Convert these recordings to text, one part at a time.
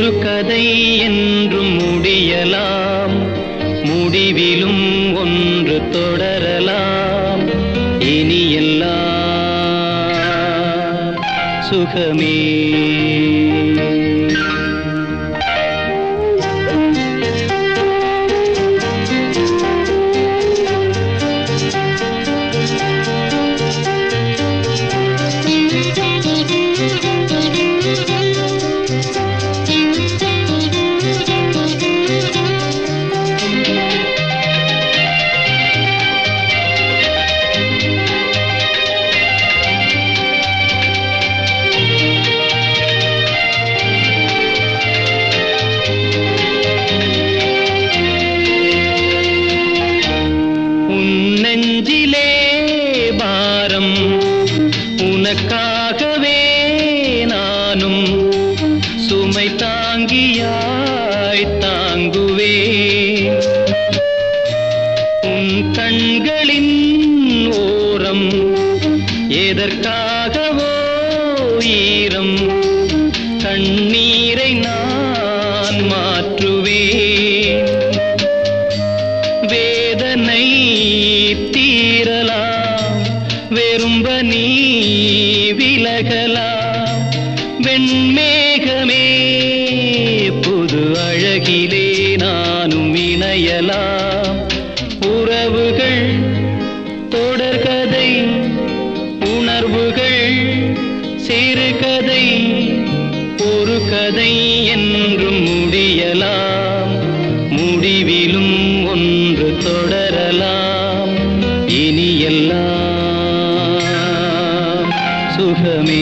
ஒரு கதை என்றும் முடியலாம், முடிவிலும் ஒன்று தொடரலாம். இனி எல்லாம் சுகமே. நெஞ்சிலே பாரம் உனக்காகவே நானும் சுமை தாங்கியாய் தாங்குவே. உன் கண்களின் ஓரம் எதற்காகவோ ஈரம், கண்ணீரை நான் மாற்றுவேன். வேதனை தீரலாம், வெறும்ப நீ விலகலாம். வெண்மேகமே புது அழகிலே நானும் இணையலாம். உறவுகள் தொடர்கதை, உணர்வுகள் சிறுகதை. ஒரு கதை என்றும் முடியலாம், முடிவிலும் ஒன்று தொடரலாம். இனி எல்லாம் சுகமே.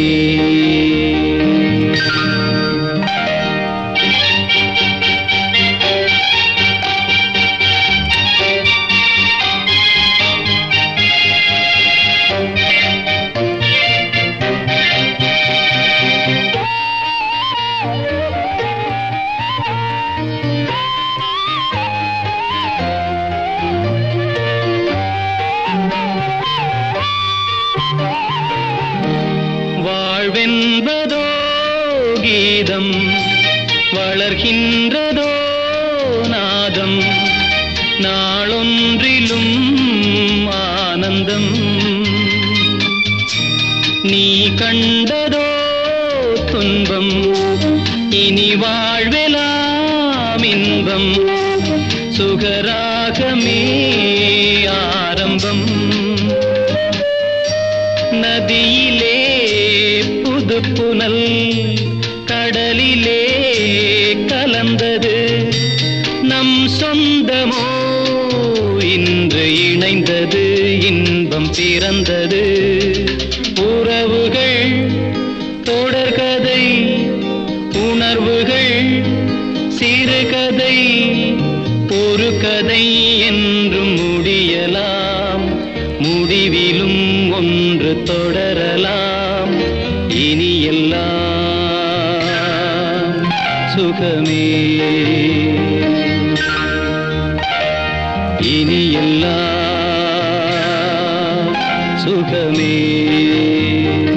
வாழ்வென்பதோ கீதம், வளர்கின்றதோ நாதம். நாளொன்றிலும் ஆனந்தம், நீ கண்டதோ துன்பம். இனி வாழ்வெலாம் இன்பம், சுகராகமே ஆரம்பம். நதியிலே புது புனல், கடலிலே கலந்தது. நம் சொந்தமோ இன்று இணைந்தது, இன்பம் பிறந்தது. உறவுகள் தொடர்கதை, உணர்வுகள் சிறுகதை. ஒரு கதை என்றும் முடியலாம், முடிவிலும் ஒன்று தொடரலாம். இனி எல்லாம் சுகமே. இனி எல்லாம் சுகமே.